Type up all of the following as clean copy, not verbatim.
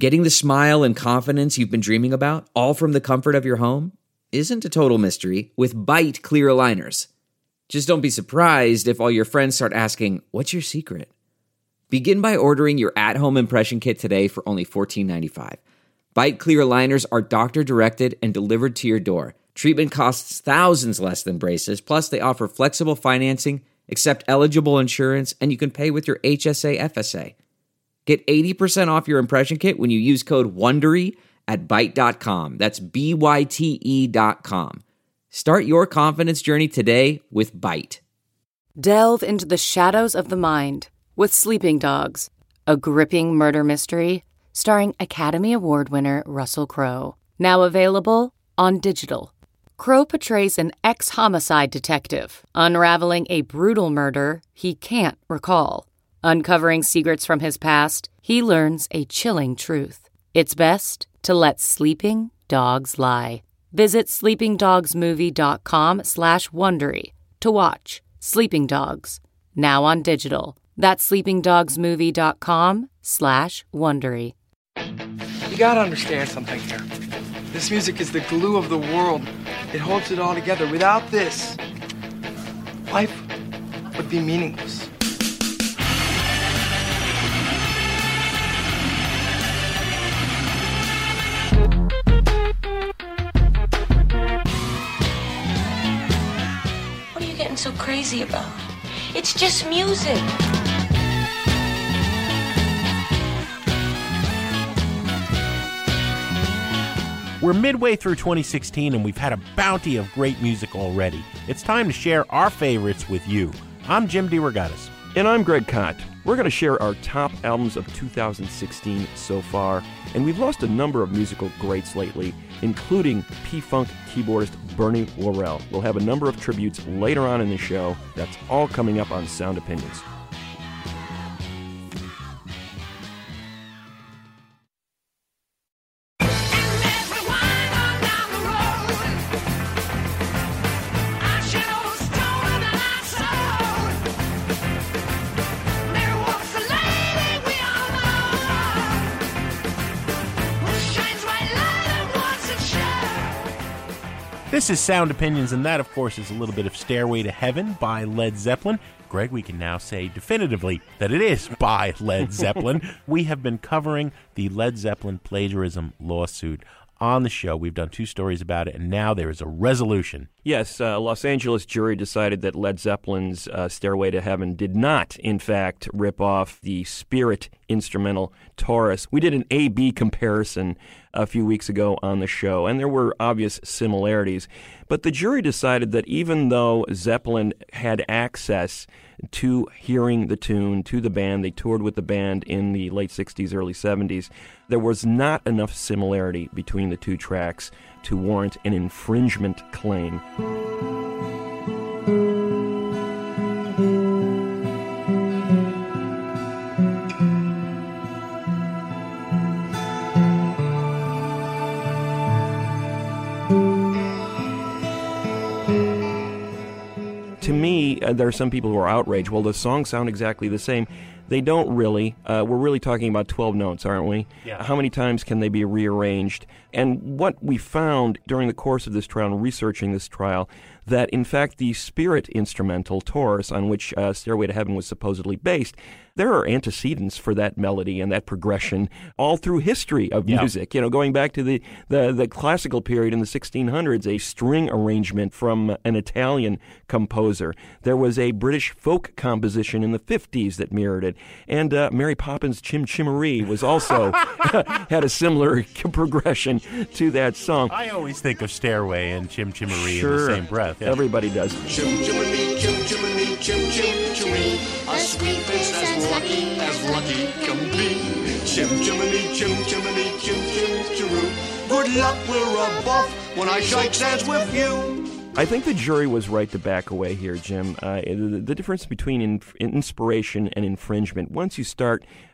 Getting the smile and confidence you've been dreaming about, all from the comfort of your home, isn't a total mystery with Byte clear aligners. Just don't be surprised if all your friends start asking, "What's your secret?" Begin by ordering your at-home impression kit today for only $14.95. Byte clear aligners are doctor-directed and delivered to your door. Treatment costs thousands less than braces, plus they offer flexible financing, accept eligible insurance, and you can pay with your HSA FSA. Get 80% off your impression kit when you use code WONDERY at Byte.com. That's BYTE.com. Start your confidence journey today with Byte. Delve into the shadows of the mind with Sleeping Dogs, a gripping murder mystery starring Academy Award winner Russell Crowe. Now available on digital. Crowe portrays an ex-homicide detective unraveling a brutal murder he can't recall. Uncovering secrets from his past, he learns a chilling truth. It's best to let sleeping dogs lie. Visit sleepingdogsmovie.com/Wondery to watch Sleeping Dogs, now on digital. That's sleepingdogsmovie.com/Wondery. You gotta understand something here. This music is the glue of the world. It holds it all together. Without this, life would be meaningless. What are you getting so crazy about? It's just music. We're midway through 2016 and we've had a bounty of great music already. It's time to share our favorites with you. I'm Jim DeRogatis. And I'm Greg Kot. We're going to share our top albums of 2016 so far, and we've lost a number of musical greats lately, including P-Funk keyboardist Bernie Worrell. We'll have a number of tributes later on in the show. That's all coming up on Sound Opinions. This is Sound Opinions, and that, of course, is a little bit of Stairway to Heaven by Led Zeppelin. Greg, we can now say definitively that it is by Led Zeppelin. We have been covering the Led Zeppelin plagiarism lawsuit on the show. We've done 2 stories about it, and now there is a resolution. Yes, a Los Angeles jury decided that Led Zeppelin's Stairway to Heaven did not, in fact, rip off the Spirit instrumental Taurus. We did an A-B comparison a few weeks ago on the show, and there were obvious similarities. But the jury decided that even though Zeppelin had access to hearing the tune, to the band, they toured with the band in the late 60s, early 70s, there was not enough similarity between the 2 tracks to warrant an infringement claim. To me, there are some people who are outraged. Well, the songs sound exactly the same. They don't really. We're really talking about 12 notes, aren't we? Yeah. How many times can they be rearranged? And what we found during the course of this trial and researching this trial, that in fact the Spirit instrumental, Taurus, on which Stairway to Heaven was supposedly based, there are antecedents for that melody and that progression all through history of music. You know, going back to the classical period in the 1600s, a string arrangement from an Italian composer. There was a British folk composition in the 50s that mirrored it. And Mary Poppins' Chim Chimaree was also had a similar progression to that song. I always think of Stairway and Chim Chimaree Sure. in the same breath. Yeah. Everybody does. Chim Chimney, Chim Chimney, Chim Chim Chimney. A sweet princess as lucky can be. Chim Chimney, Chim Chimney, Chim Chim Chiroo. Good luck, we're above when I shake hands with you. I think the jury was right to back away here, Jim. The difference between inspiration and infringement, once you start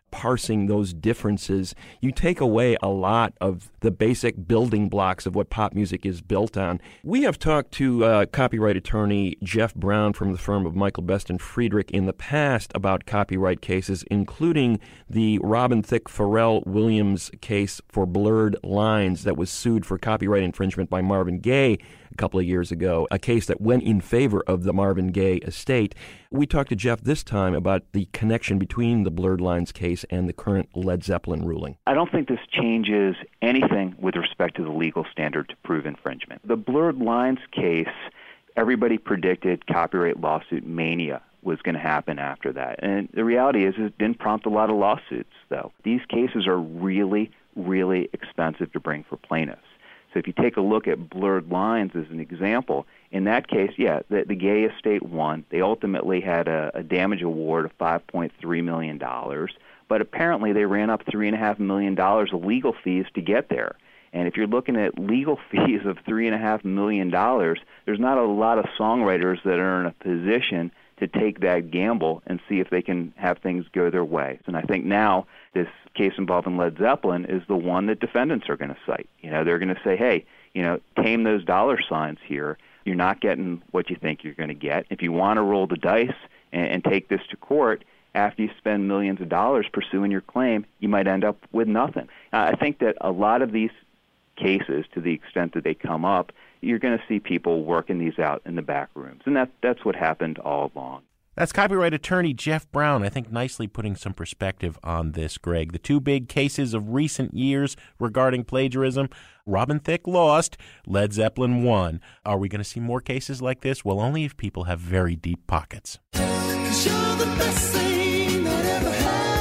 parsing those differences, you take away a lot of the basic building blocks of what pop music is built on. We have talked to copyright attorney Jeff Brown from the firm of Michael Best and Friedrich in the past about copyright cases, including the Robin Thicke Pharrell Williams case for Blurred Lines that was sued for copyright infringement by Marvin Gaye a couple of years ago, a case that went in favor of the Marvin Gaye estate. We talked to Jeff this time about the connection between the Blurred Lines case and the current Led Zeppelin ruling. I don't think this changes anything with respect to the legal standard to prove infringement. The Blurred Lines case, everybody predicted copyright lawsuit mania was going to happen after that. And the reality is it didn't prompt a lot of lawsuits, though. These cases are really, really expensive to bring for plaintiffs. So if you take a look at Blurred Lines as an example, in that case, the Gaye estate won. They ultimately had a damage award of $5.3 million, but apparently they ran up $3.5 million of legal fees to get there. And if you're looking at legal fees of $3.5 million, there's not a lot of songwriters that are in a position to take that gamble and see if they can have things go their way. And I think now this case involving Led Zeppelin is the one that defendants are going to cite. They're going to say, hey, tame those dollar signs here. You're not getting what you think you're going to get. If you want to roll the dice and take this to court, after you spend millions of dollars pursuing your claim, you might end up with nothing. I think that a lot of these cases, to the extent that they come up, you're going to see people working these out in the back rooms. And that's what happened all along. That's copyright attorney Jeff Brown, I think nicely putting some perspective on this, Greg. The two big cases of recent years regarding plagiarism, Robin Thicke lost, Led Zeppelin won. Are we going to see more cases like this? Well, only if people have very deep pockets. 'Cause you're the best thing that ever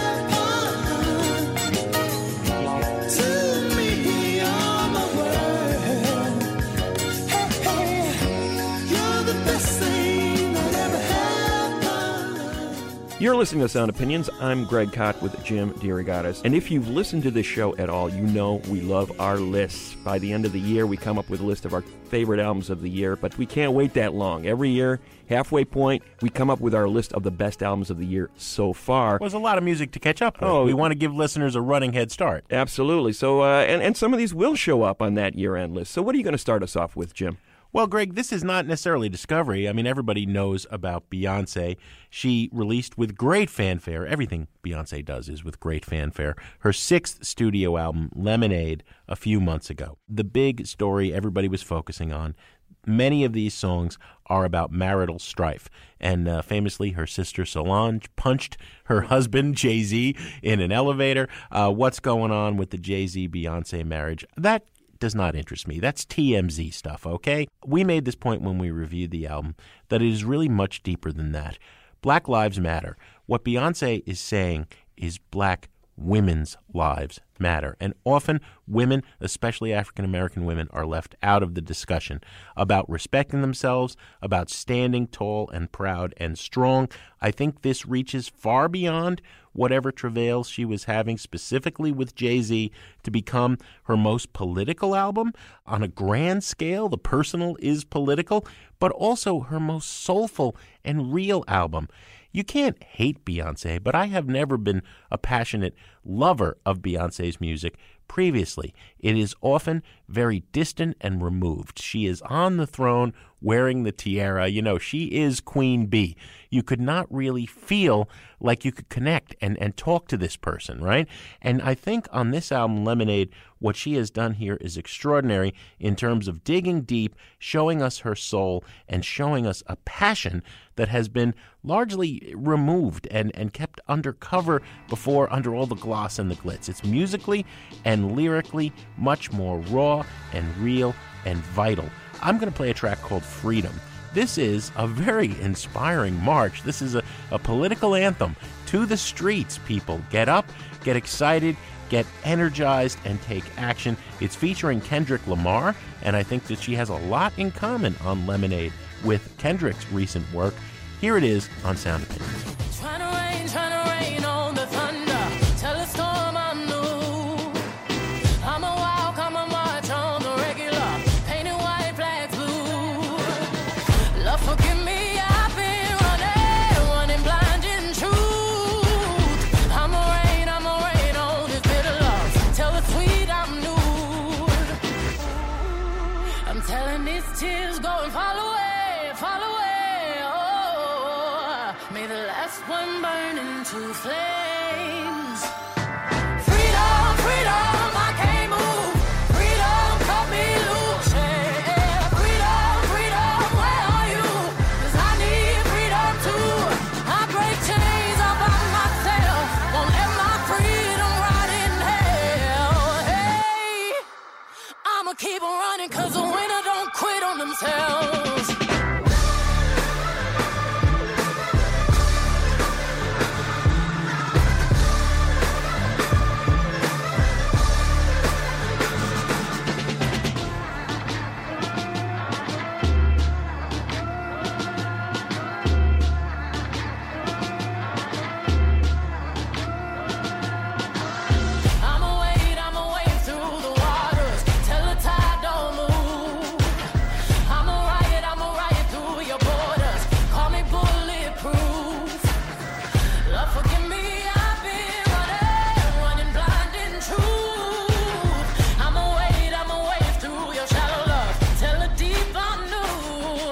happened to me, all my world. Hey, you're the best thing that ever happened. You're listening to Sound Opinions. I'm Greg Kot with Jim DeRogatis. And if you've listened to this show at all, you know we love our lists. By the end of the year, we come up with a list of our favorite albums of the year, but we can't wait that long. Every year, halfway point, we come up with our list of the best albums of the year so far. Well, there's a lot of music to catch up with. We want to give listeners a running head start. Absolutely. So, and some of these will show up on that year-end list. So what are you going to start us off with, Jim? Well, Greg, this is not necessarily discovery. I mean, everybody knows about Beyonce. She released with great fanfare. Everything Beyonce does is with great fanfare. Her 6th studio album, Lemonade, a few months ago. The big story everybody was focusing on. Many of these songs are about marital strife. And famously, her sister Solange punched her husband, Jay-Z, in an elevator. What's going on with the Jay-Z-Beyonce marriage? That does not interest me. That's TMZ stuff, okay? We made this point when we reviewed the album, that it is really much deeper than that. Black lives matter. What Beyonce is saying is black women's lives matter. And often women, especially African-American women, are left out of the discussion about respecting themselves, about standing tall and proud and strong. I think this reaches far beyond whatever travails she was having specifically with Jay-Z to become her most political album. On a grand scale, The Personal is political, but also her most soulful and real album. You can't hate Beyonce, but I have never been a passionate lover of Beyonce's music previously. It is often very distant and removed. She is on the throne wearing the tiara. She is Queen Bee. You could not really feel like you could connect and talk to this person, right? And I think on this album, Lemonade, what she has done here is extraordinary in terms of digging deep, showing us her soul, and showing us a passion that has been largely removed and kept undercover before under all the gloss and the glitz. It's musically and lyrically much more raw and real and vital. I'm going to play a track called Freedom. This is a very inspiring march. This is a political anthem to the streets, people. Get up, get excited, get energized, and take action. It's featuring Kendrick Lamar, and I think that she has a lot in common on Lemonade with Kendrick's recent work. Here it is on Sound Opinions. Trying to rain on the thunder. Tell a storm I'm new. I'm a walk, I'm a march on the regular. Painted white flags blue. Love, forgive me, I've been running blind in truth. I'm a rain, I'm these tears go and fall away, fall away. Oh, may the last one burn into flames. Freedom, freedom, I can't move. Freedom, cut me loose. Yeah. Freedom, freedom, where are you? 'Cause I need freedom too. I break chains all by myself. Won't let my freedom rot in hell. Hey, I'ma keep on running 'cause the winner don't quit on themselves. I'ma wade through the waters till the tide don't move. I'ma riot through your borders. Call me bulletproof. Lord, forgive me, I've been running blind in truth. I'ma wade through your shallow love till the deep I knew.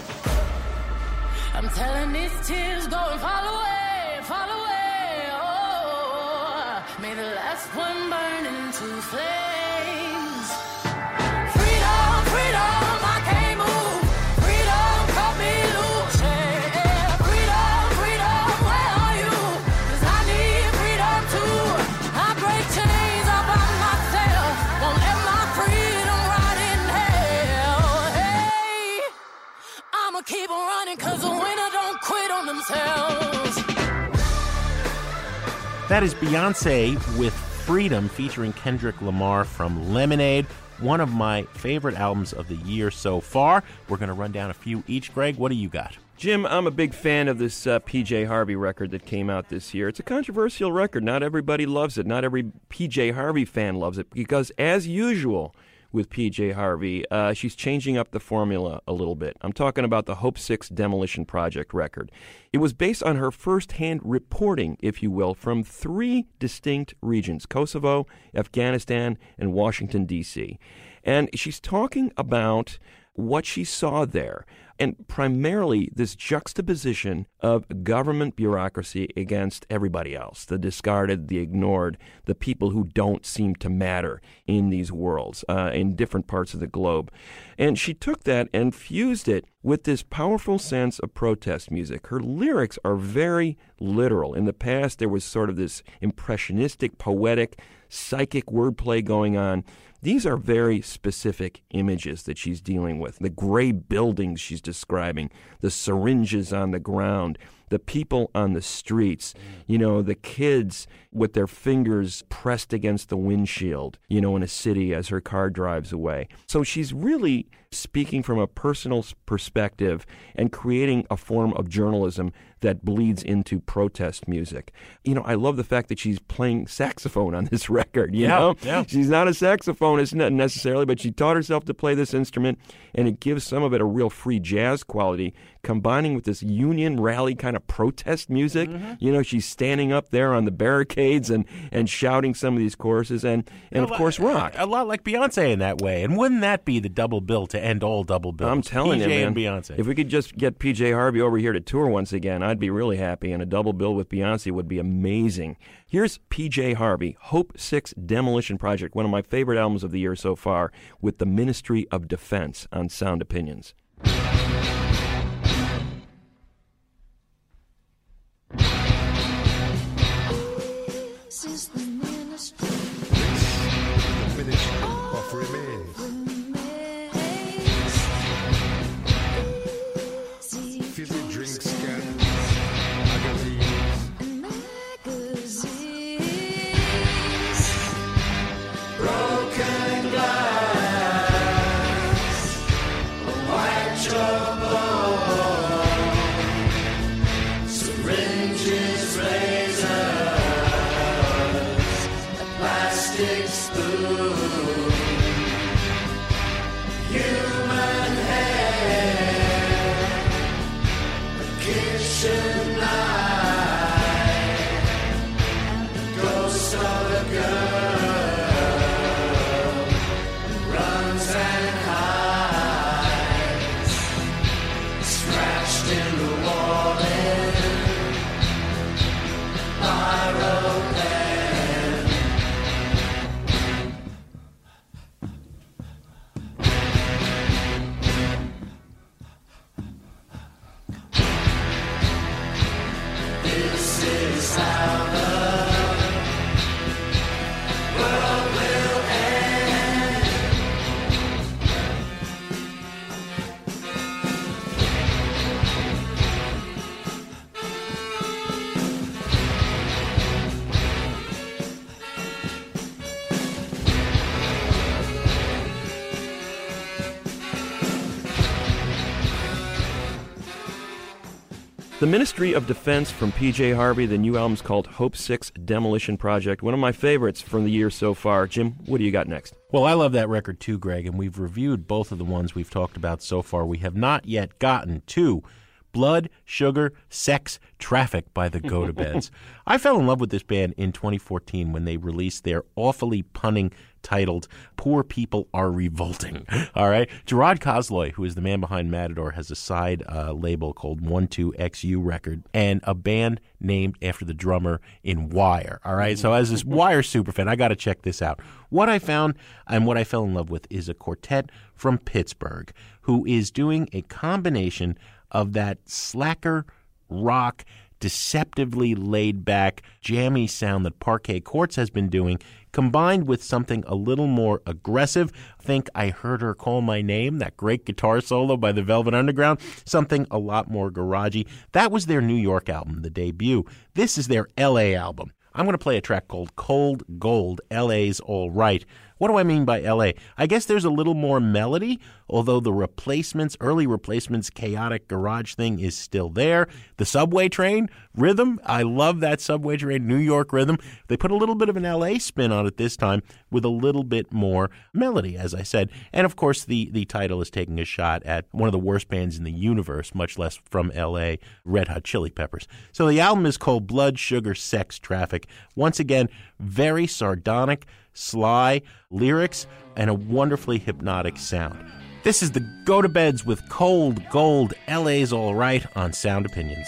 I'm telling these tears go and fall away, fall away. Oh, may the last one burn into flames. Freedom, freedom, I can't move. Freedom, cut me loose. Yeah. Freedom, freedom, where are you? 'Cause I need freedom too. I break chains all by myself. Won't let my freedom rot in hell. Hey, I'ma keep on running 'cause the winner don't quit on themselves. That is Beyonce with Freedom featuring Kendrick Lamar from Lemonade, one of my favorite albums of the year so far. We're going to run down a few each. Greg, what do you got? Jim, I'm a big fan of this P.J. Harvey record that came out this year. It's a controversial record. Not everybody loves it. Not every P.J. Harvey fan loves it because, as usual with P.J. Harvey, she's changing up the formula a little bit. I'm talking about the Hope 6 Demolition Project record. It was based on her first-hand reporting, if you will, from 3 distinct regions, Kosovo, Afghanistan, and Washington, D.C. And she's talking about what she saw there, and primarily this juxtaposition of government bureaucracy against everybody else, the discarded, the ignored, the people who don't seem to matter in these worlds, in different parts of the globe. And she took that and fused it with this powerful sense of protest music. Her lyrics are very literal. In the past, there was sort of this impressionistic, poetic, psychic wordplay going on. These are very specific images that she's dealing with. The gray buildings she's describing, the syringes on the ground, the people on the streets, the kids with their fingers pressed against the windshield, in a city as her car drives away. So she's really speaking from a personal perspective and creating a form of journalism that bleeds into protest music. I love the fact that she's playing saxophone on this record, you know? Yeah. She's not a saxophonist necessarily, but she taught herself to play this instrument, and it gives some of it a real free jazz quality, combining with this union rally kind of protest music. Mm-hmm. She's standing up there on the barricades and shouting some of these choruses, and of course, rock. A lot like Beyonce in that way. And wouldn't that be the double bill to end all double bills? I'm telling you, man. and Beyonce. If we could just get P.J. Harvey over here to tour once again, I'd be really happy, and a double bill with Beyonce would be amazing. Here's P.J. Harvey, Hope 6 Demolition Project, one of my favorite albums of the year so far, with the Ministry of Defense on Sound Opinions. This is the ministry of remains. Fizzy drinks, scans, magazines. Broken glass, white trombone, syringes, razors, plastic spoon, human hair, a kitchen knife, the ghost of a girl runs and hides. The Ministry of Defense from PJ Harvey. The new album's called Hope 6 Demolition Project. One of my favorites from the year so far. Jim, what do you got next? Well, I love that record too, Greg, and we've reviewed both of the ones we've talked about so far. We have not yet gotten to Blood, Sugar, Sex, Traffic by the Gotobeds. I fell in love with this band in 2014 when they released their awfully punning titled Poor People Are Revolting. All right. Gerard Kozloy, who is the man behind Matador, has a side label called 12XU Record and a band named after the drummer in Wire. All right. So as this Wire superfan, I got to check this out. What I found and what I fell in love with is a quartet from Pittsburgh who is doing a combination of that slacker rock, deceptively laid-back, jammy sound that Parquet Courts has been doing, combined with something a little more aggressive. Think I Heard Her Call My Name, that great guitar solo by the Velvet Underground, something a lot more garagey. That was their New York album, the debut. This is their L.A. album. I'm going to play a track called Cold Gold, L.A.'s All Right. What do I mean by L.A.? I guess there's a little more melody, although the Replacements, early Replacements, chaotic garage thing is still there. The Subway Train rhythm, I love that Subway Train New York rhythm. They put a little bit of an L.A. spin on it this time with a little bit more melody, as I said. And, of course, the title is taking a shot at one of the worst bands in the universe, much less from L.A., Red Hot Chili Peppers. So the album is called Blood, Sugar, Sex, Traffic. Once again, very sardonic, sly lyrics, and a wonderfully hypnotic sound. This is the Gotobeds with Cold Gold, LA's All Right on Sound Opinions.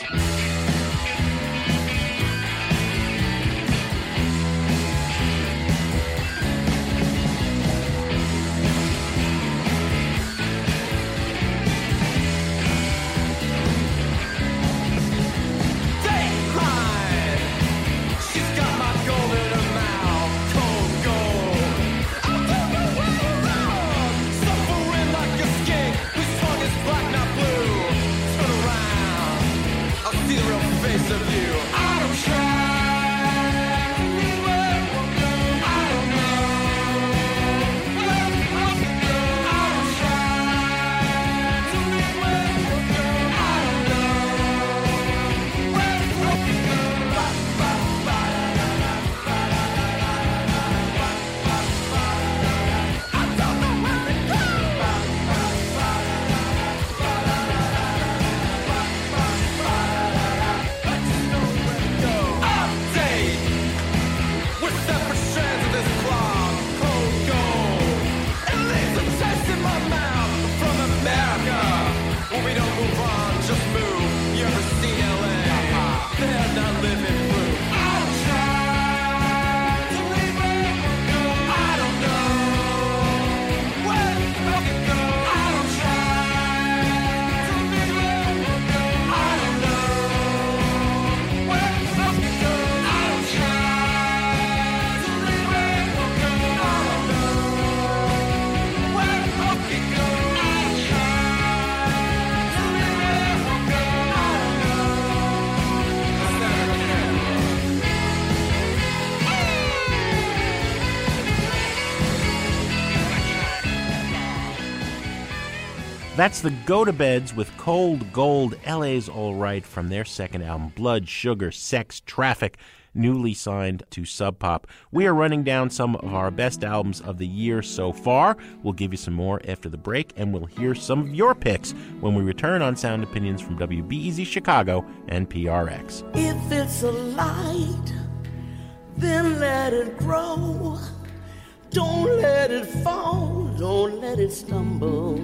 That's the Gotobeds with Cold Gold, LA's All Right from their second album, Blood, Sugar, Sex, Traffic, newly signed to Sub Pop. We are running down some of our best albums of the year so far. We'll give you some more after the break, and we'll hear some of your picks when we return on Sound Opinions from WBEZ Chicago and PRX. If it's a light, then let it grow. Don't let it fall, don't let it stumble.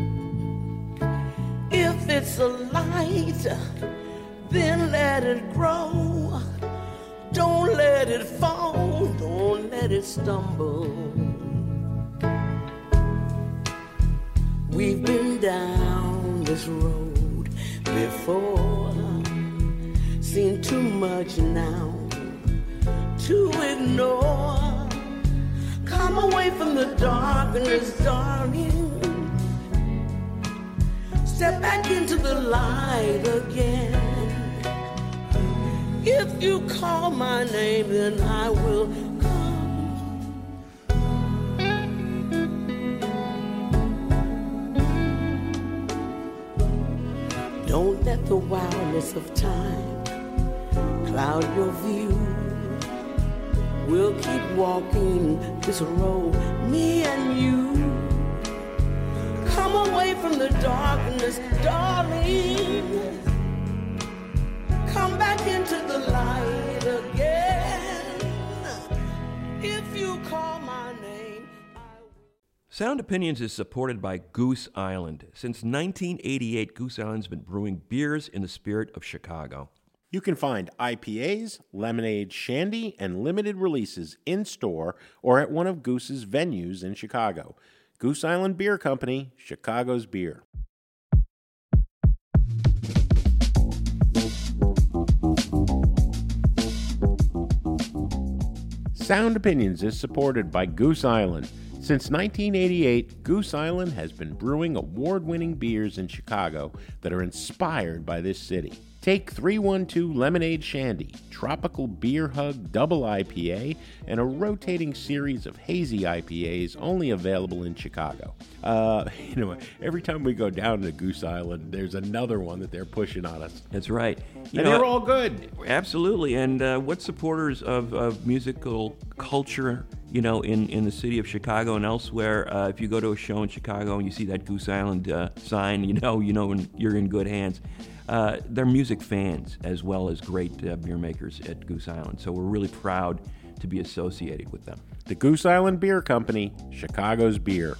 If it's a light, then let it grow. Don't let it fall, don't let it stumble. We've been down this road before, seen too much now to ignore. Come away from the darkness, darling. Step back into the light again. If you call my name, then I will come. Don't let the wildness of time cloud your view. We'll keep walking this road, me and you. Come away from the darkness, darling. Come back into the light again. If you call my name, Sound Opinions is supported by Goose Island. Since 1988, Goose Island's been brewing beers in the spirit of Chicago. You can find IPAs, lemonade, shandy, and limited releases in-store or at one of Goose's venues in Chicago. Goose Island Beer Company, Chicago's beer. Sound Opinions is supported by Goose Island. Since 1988, Goose Island has been brewing award-winning beers in Chicago that are inspired by this city. Take 312 Lemonade Shandy, Tropical Beer Hug Double IPA, and a rotating series of hazy IPAs only available in Chicago. Every time we go down to Goose Island, there's another one that they're pushing on us. That's right. And they're all good. Absolutely. And what supporters of musical culture, in the city of Chicago and elsewhere, if you go to a show in Chicago and you see that Goose Island sign, you know you're in good hands. They're music fans as well as great beer makers at Goose Island. So we're really proud to be associated with them. The Goose Island Beer Company, Chicago's beer.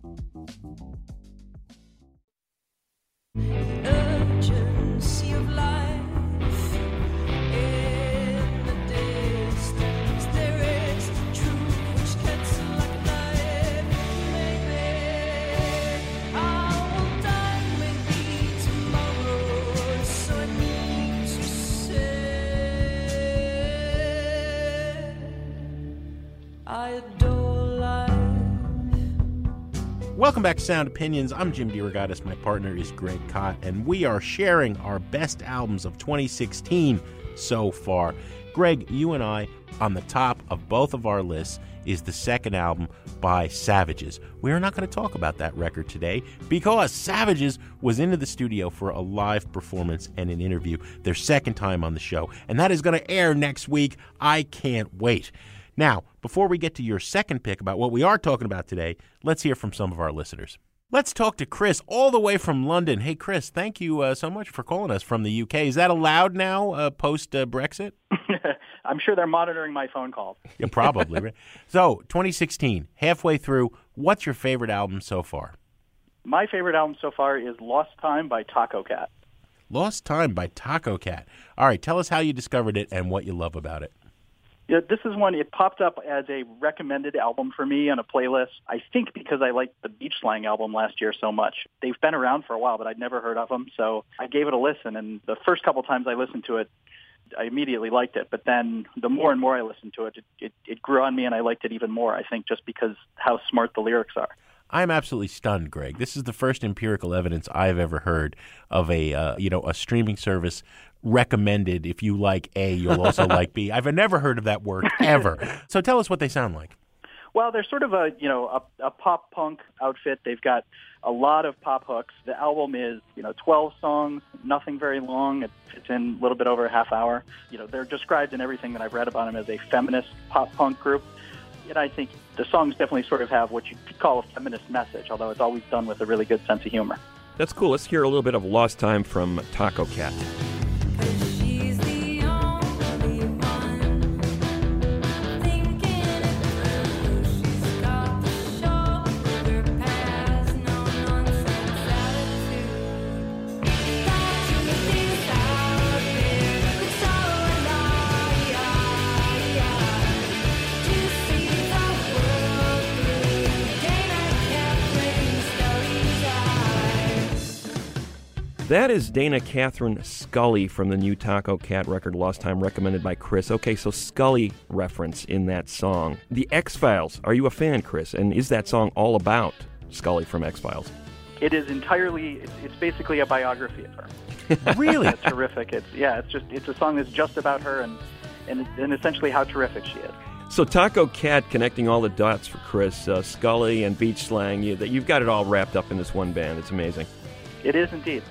Urgency of life in the distance. There is truth which cuts like a knife. Maybe I will die, maybe tomorrow. So I need to say I adore life. Welcome back to Sound Opinions. I'm Jim DeRogatis. My partner is Greg Kot, and we are sharing our best albums of 2016 so far. Greg, you and I, on the top of both of our lists is the second album by Savages. We are not going to talk about that record today because Savages was into the studio for a live performance and an interview, their second time on the show, and that is going to air next week. I can't wait. Now, before we get to your second pick about what we are talking about today, let's hear from some of our listeners. Let's talk to Chris all the way from London. Hey, Chris, thank you so much for calling us from the UK. Is that allowed now post-Brexit? I'm sure they're monitoring my phone calls. Yeah, probably. Right? So, 2016, halfway through, what's your favorite album so far? My favorite album so far is Lost Time by Taco Cat. Lost Time by Taco Cat. All right, tell us how you discovered it and what you love about it. Yeah, this is one, it popped up as a recommended album for me on a playlist, I think because I liked the Beach Slang album last year so much. They've been around for a while, but I'd never heard of them, so I gave it a listen, and the first couple times I listened to it, I immediately liked it, but then the more and more I listened to it, it grew on me, and I liked it even more, I think, just because how smart the lyrics are. I'm absolutely stunned, Greg. This is the first empirical evidence I've ever heard of a streaming service recommended. If you like A, you'll also like B. I've never heard of that word ever. So tell us what they sound like. Well, they're sort of a pop punk outfit. They've got a lot of pop hooks. The album is 12 songs, nothing very long. It fits in a little bit over a half hour. They're described in everything that I've read about them as a feminist pop punk group. And I think the songs definitely sort of have what you could call a feminist message, although it's always done with a really good sense of humor. That's cool. Let's hear a little bit of Lost Time from Taco Cat. That is Dana Catherine Scully from the new Taco Cat record, Lost Time, recommended by Chris. Okay, so Scully reference in that song. The X-Files, are you a fan, Chris? And is that song all about Scully from X-Files? It is entirely, it's basically a biography of her. Really? It's terrific. It's a song that's just about her and essentially how terrific she is. So Taco Cat connecting all the dots for Chris, Scully and Beach Slang, you've got it all wrapped up in this one band. It's amazing. It is indeed.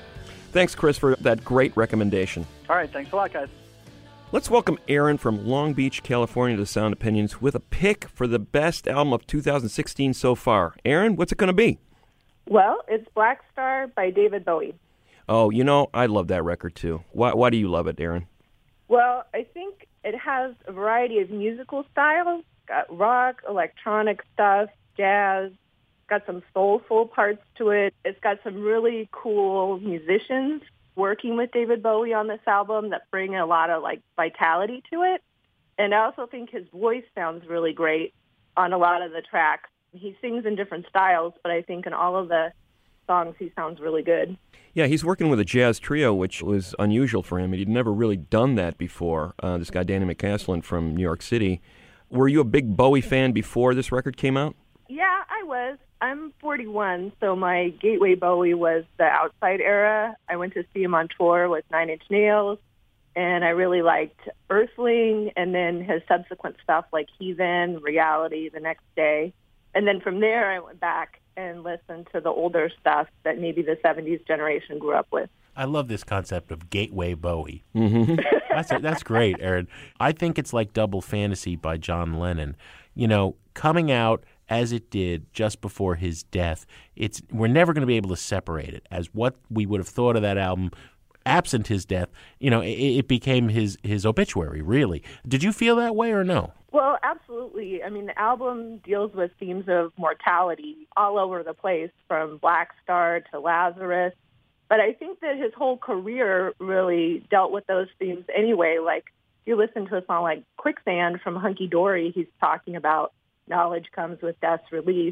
Thanks, Chris, for that great recommendation. All right, thanks a lot, guys. Let's welcome Aaron from Long Beach, California to Sound Opinions with a pick for the best album of 2016 so far. Aaron, what's it going to be? Well, it's Black Star by David Bowie. Oh, I love that record too. Why do you love it, Aaron? Well, I think it has a variety of musical styles. Got rock, electronic stuff, jazz, got some soulful parts to it. It's got some really cool musicians working with David Bowie on this album that bring a lot of vitality to it. And I also think his voice sounds really great on a lot of the tracks. He sings in different styles, but I think in all of the songs he sounds really good. Yeah, he's working with a jazz trio, which was unusual for him. He'd never really done that before. This guy, Danny McCaslin from New York City. Were you a big Bowie fan before this record came out? Yeah, I was. I'm 41, so my gateway Bowie was the Outside era. I went to see him on tour with Nine Inch Nails, and I really liked Earthling, and then his subsequent stuff like Heathen, Reality, The Next Day. And then from there, I went back and listened to the older stuff that maybe the 70s generation grew up with. I love this concept of gateway Bowie. Mm-hmm. That's great, Aaron. I think it's like Double Fantasy by John Lennon. Coming out as it did just before his death, we're never going to be able to separate it as what we would have thought of that album absent his death. It became his obituary, really. Did you feel that way or no? Well, absolutely. I mean, the album deals with themes of mortality all over the place, from Black Star to Lazarus. But I think that his whole career really dealt with those themes anyway. Like, if you listen to a song like Quicksand from Hunky Dory, he's talking about knowledge comes with death's release.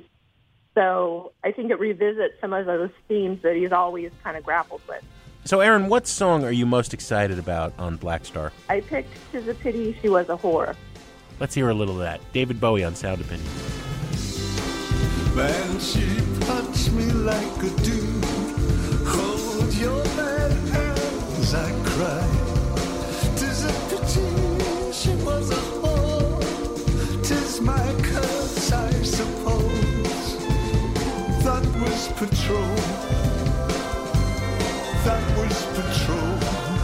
So I think it revisits some of those themes that he's always kind of grappled with. So, Aaron, what song are you most excited about on Black Star? I picked 'Tis a Pity She Was a Whore. Let's hear a little of that. David Bowie on Sound Opinion. Man, she punched me like a dude. Hold your bad hands, I cried. 'Tis a pity she was a whore. 'Tis my curse, I suppose. That was patrol. That was patrol.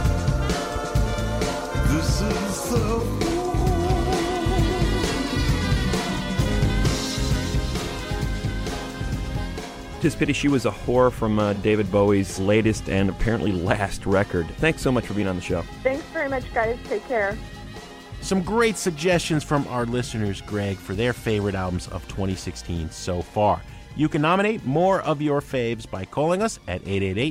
This is the... 'Tis Pity She Was a Whore from David Bowie's latest and apparently last record. Thanks so much for being on the show. Thanks very much, guys. Take care. Some great suggestions from our listeners, Greg, for their favorite albums of 2016 so far. You can nominate more of your faves by calling us at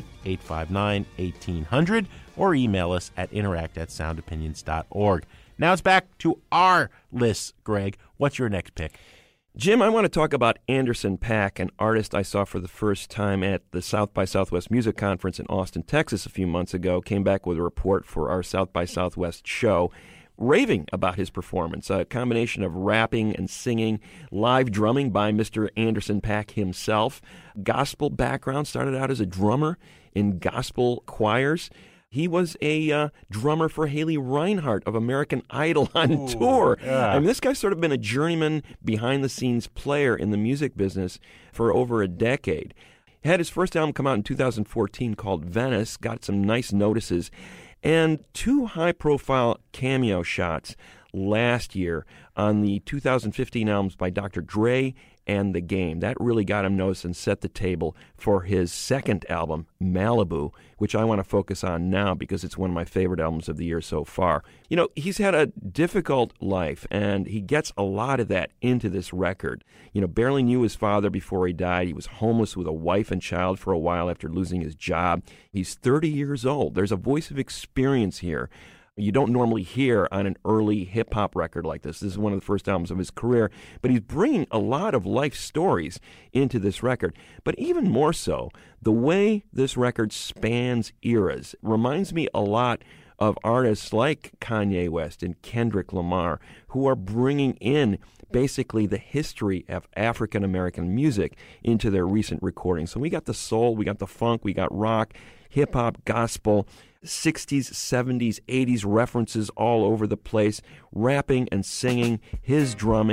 888-859-1800 or email us at interact@soundopinions.org. Now it's back to our lists, Greg. What's your next pick? Jim, I want to talk about Anderson .Paak, an artist I saw for the first time at the South by Southwest Music Conference in Austin, Texas a few months ago. Came back with a report for our South by Southwest show, raving about his performance, a combination of rapping and singing, live drumming by Mr. Anderson .Paak himself, gospel background, started out as a drummer in gospel choirs. He was a drummer for Haley Reinhart of American Idol on tour. Yeah. I mean, this guy's sort of been a journeyman, behind-the-scenes player in the music business for over a decade. He had his first album come out in 2014 called Venice, got some nice notices, and 2 high-profile cameo shots last year on the 2015 albums by Dr. Dre and The Game. That really got him noticed and set the table for his second album, Malibu, which I want to focus on now because it's one of my favorite albums of the year so far. You know, he's had a difficult life, and he gets a lot of that into this record. You know, barely knew his father before he died. He was homeless with a wife and child for a while after losing his job. He's 30 years old. There's a voice of experience here you don't normally hear on an early hip-hop record like this. This is one of the first albums of his career, but he's bringing a lot of life stories into this record. But even more so, the way this record spans eras reminds me a lot of artists like Kanye West and Kendrick Lamar, who are bringing in basically the history of African-American music into their recent recordings. So we got the soul, we got the funk, we got rock, hip-hop, gospel, 60s, 70s, 80s references all over the place, rapping and singing, his drumming,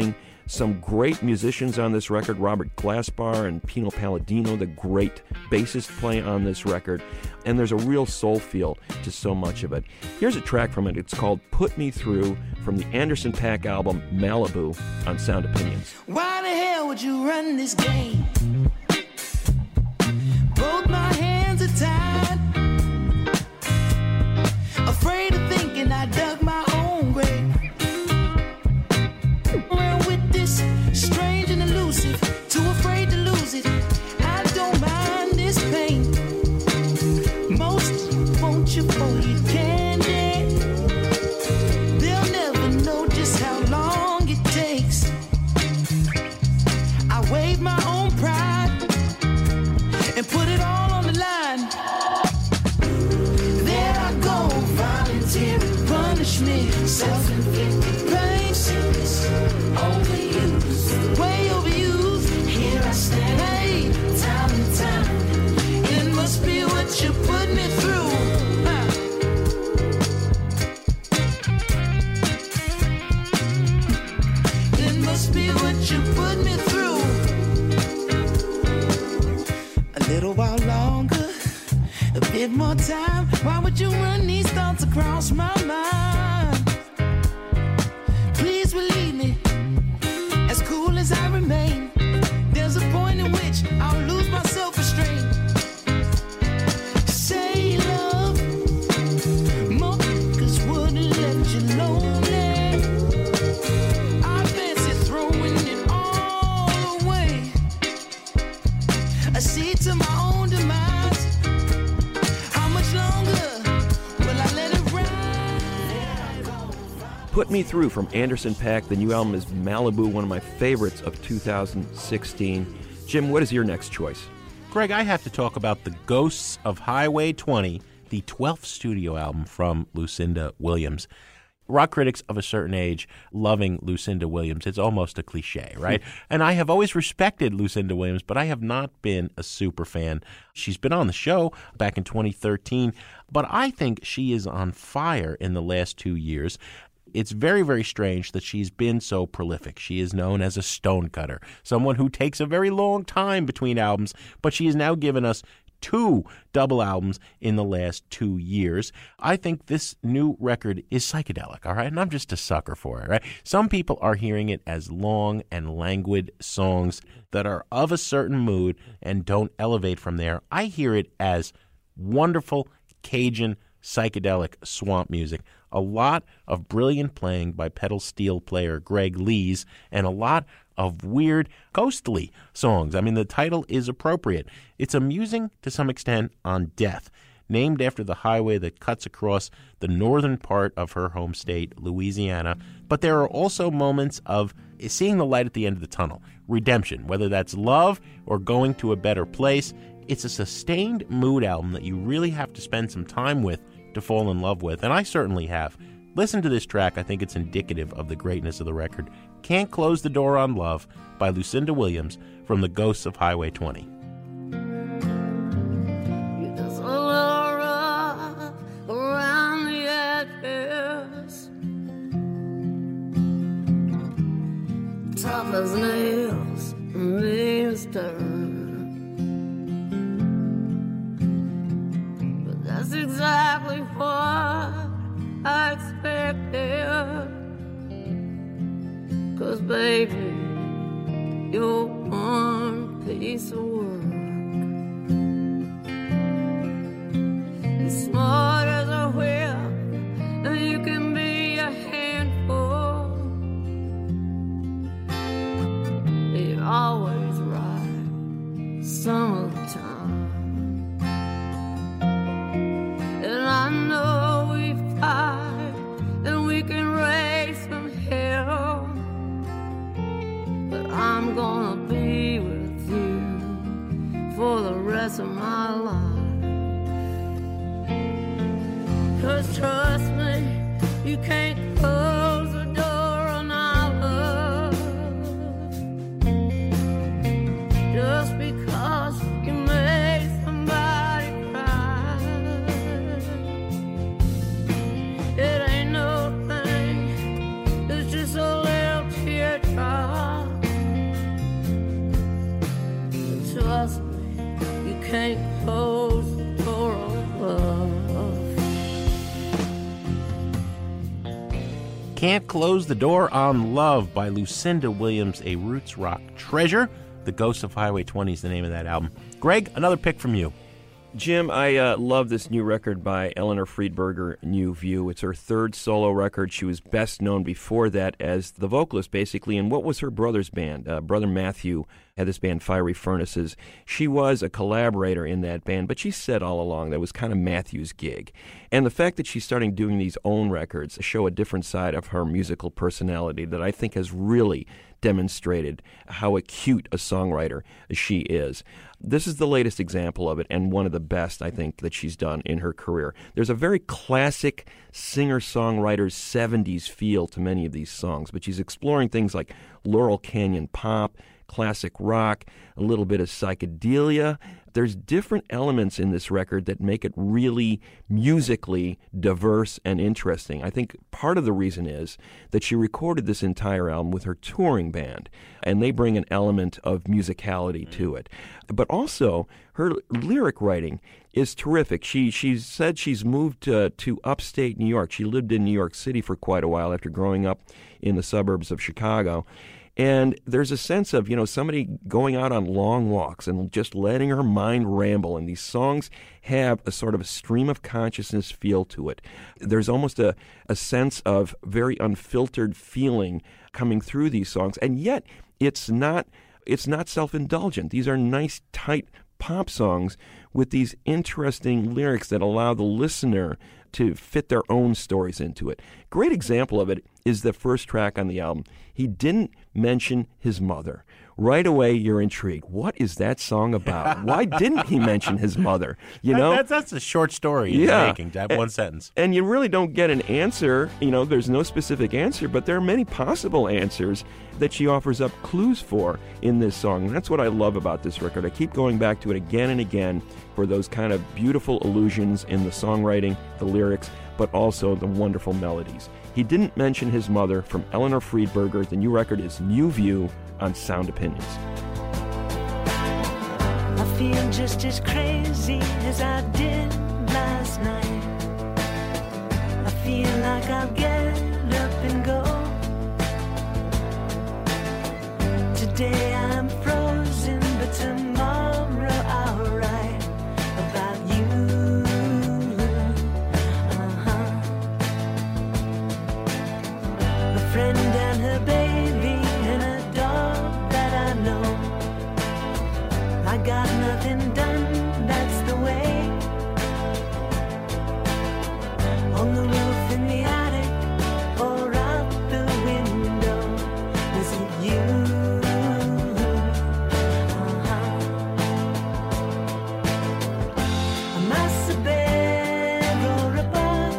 Some great musicians on this record, Robert Glasper and Pino Palladino, the great bassist, play on this record. And there's a real soul feel to so much of it. Here's a track from it. It's called Put Me Through from the Anderson .Paak album Malibu on Sound Opinions. Why the hell would you run this game? Both my hands are tied, afraid of thinking I dug my own grave. Well, with this strange and elusive, too afraid to lose it, I don't mind this pain. Most want you for your candy, they'll never know just how long it takes. I wave my own pride and put it all on the line. There I go, volunteering punishment, self-inflicted pain, overused, way overused. Here I stand, hey, time and time. It must be what you put me through. It must be what you put me through. A little while longer, a bit more time. Why would you run these thoughts across my mind? Please believe me, as cool as I remain, there's a point in which I'll lose my self-restraint. Say love, more cause wouldn't let you lonely. I fancy throwing it all away. I see to my own demise. How much longer will I let it ride? Put Me Through from Anderson .Paak. The new album is Malibu, one of my favorites of 2016. Jim, what is your next choice? Greg, I have to talk about The Ghosts of Highway 20, the 12th studio album from Lucinda Williams. Rock critics of a certain age loving Lucinda Williams, it's almost a cliche, right? And I have always respected Lucinda Williams, but I have not been a super fan. She's been on the show back in 2013, but I think she is on fire in the last 2 years. It's very, very strange that she's been so prolific. She is known as a stonecutter, someone who takes a very long time between albums, but she has now given us 2 double albums in the last 2 years. I think this new record is psychedelic, all right? And I'm just a sucker for it, right? Some people are hearing it as long and languid songs that are of a certain mood and don't elevate from there. I hear it as wonderful Cajun psychedelic swamp music. A lot of brilliant playing by pedal steel player Greg Lees, and a lot of weird, ghostly songs. I mean, the title is appropriate. It's a musing, to some extent, on death, named after the highway that cuts across the northern part of her home state, Louisiana. But there are also moments of seeing the light at the end of the tunnel, redemption, whether that's love or going to a better place. It's a sustained mood album that you really have to spend some time with to fall in love with, and I certainly have. Listen to this track. I think it's indicative of the greatness of the record. Can't Close the Door on Love by Lucinda Williams from The Ghosts of Highway 20. You just rough around the edges, tough as nails, mister. But that's exactly what I expected. 'Cause baby, you're one piece of work. You're smart as a whip, and you can be a handful. You're always right some of the time. And I know we fight, and we can raise some hell. I'm gonna be with you for the rest of my life. 'Cause trust me, you can't close the door on our love just because you made somebody cry. It ain't no thing, it's just a little teardrop can't close the door on love. Can't Close the Door on Love by Lucinda Williams, a roots rock treasure. The Ghost of Highway 20 is the name of that album. Greg, another pick from you. Jim, I love this new record by Eleanor Friedberger, New View. It's her third solo record. She was best known before that as the vocalist, basically, in what was her brother's band. Brother Matthew had this band, Fiery Furnaces. She was a collaborator in that band, but she said all along that was kind of Matthew's gig. And the fact that she's starting doing these own records show a different side of her musical personality that I think has really demonstrated how acute a songwriter she is. This is the latest example of it, and one of the best, I think, that she's done in her career. There's a very classic singer-songwriter's 70s feel to many of these songs, but she's exploring things like Laurel Canyon pop, classic rock, a little bit of psychedelia. There's different elements in this record that make it really musically diverse and interesting. I think part of the reason is that she recorded this entire album with her touring band, and they bring an element of musicality to it. But also, her lyric writing is terrific. She said she's moved to upstate New York. She lived in New York City for quite a while after growing up in the suburbs of Chicago. And there's a sense of, somebody going out on long walks and just letting her mind ramble. And these songs have a sort of a stream of consciousness feel to it. There's almost a sense of very unfiltered feeling coming through these songs. And yet, it's not self-indulgent. These are nice, tight pop songs with these interesting lyrics that allow the listener to fit their own stories into it. Great example of it is the first track on the album. He didn't mention his mother. Right away, you're intrigued. What is that song about? Why didn't he mention his mother? That's a short story in the making, to have one sentence. And you really don't get an answer. There's no specific answer, but there are many possible answers that she offers up clues for in this song. And that's what I love about this record. I keep going back to it again and again for those kind of beautiful allusions in the songwriting, the lyrics, but also the wonderful melodies. He didn't mention his mother from Eleanor Friedberger. The new record is New View on Sound Opinions. I feel just as crazy as I did last night. I feel like I'll get up and go. Today I'm frozen, but tomorrow I'll write about you. A friend and her baby and a dog that I know. I got nothing done, that's the way. On the roof, in the attic, or out the window. Is it you? A mass, a bear, or a bug.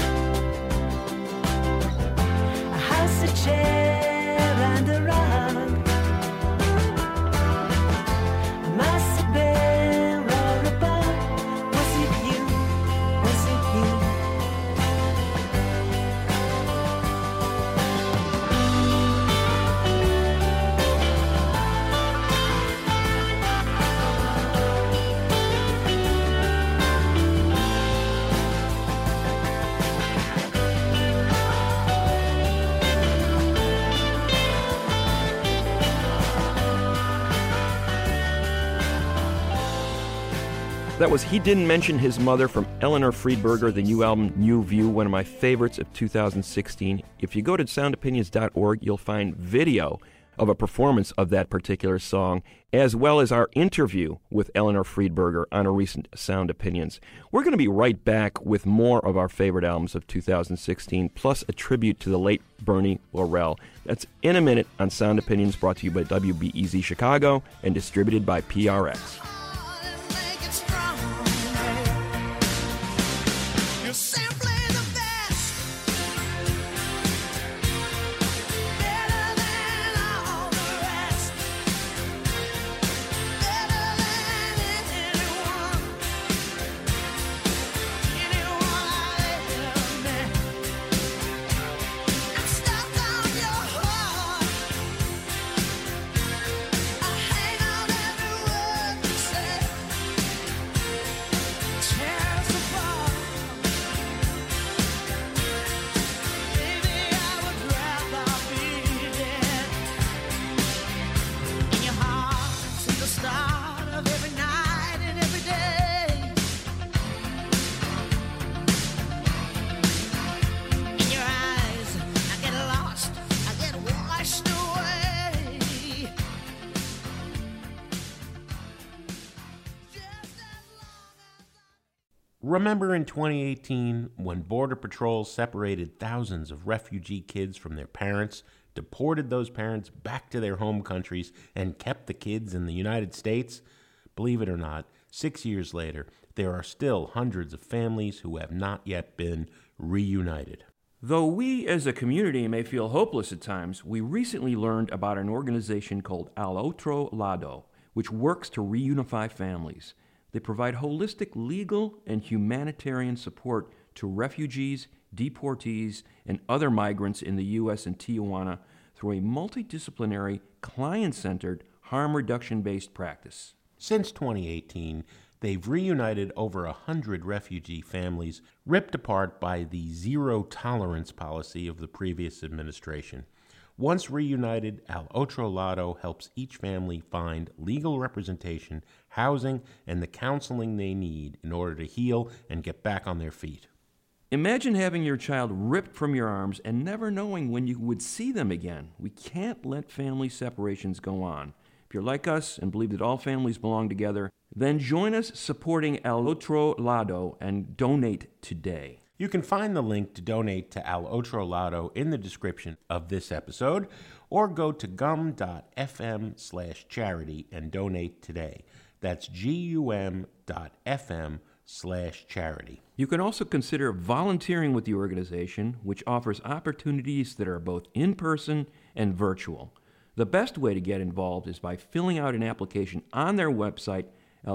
A house, a chair, and a rug. A mass, a bear, or a bug. Was it you? Was it you? That was He Didn't Mention His Mother from Eleanor Friedberger, the new album New View, one of my favorites of 2016. If you go to soundopinions.org, you'll find video of a performance of that particular song, as well as our interview with Eleanor Friedberger on a recent Sound Opinions. We're going to be right back with more of our favorite albums of 2016, plus a tribute to the late Bernie Worrell. That's in a minute on Sound Opinions, brought to you by WBEZ Chicago and distributed by PRX. You're simply the best, better than all the rest, better than anyone I've ever met. I'm stuck on your heart, I hang on every word you say. Remember in 2018 when Border Patrol separated thousands of refugee kids from their parents, deported those parents back to their home countries, and kept the kids in the United States? Believe it or not, 6 years later, there are still hundreds of families who have not yet been reunited. Though we as a community may feel hopeless at times, we recently learned about an organization called Al Otro Lado, which works to reunify families. They provide holistic legal and humanitarian support to refugees, deportees, and other migrants in the U.S. and Tijuana through a multidisciplinary, client-centered, harm reduction-based practice. Since 2018, they've reunited over 100 refugee families ripped apart by the zero-tolerance policy of the previous administration. Once reunited, Al Otro Lado helps each family find legal representation, housing, and the counseling they need in order to heal and get back on their feet. Imagine having your child ripped from your arms and never knowing when you would see them again. We can't let family separations go on. If you're like us and believe that all families belong together, then join us supporting Al Otro Lado and donate today. You can find the link to donate to Al Otro Lado in the description of this episode, or go to gum.fm/charity and donate today. That's gum.fm/charity. You can also consider volunteering with the organization, which offers opportunities that are both in-person and virtual. The best way to get involved is by filling out an application on their website,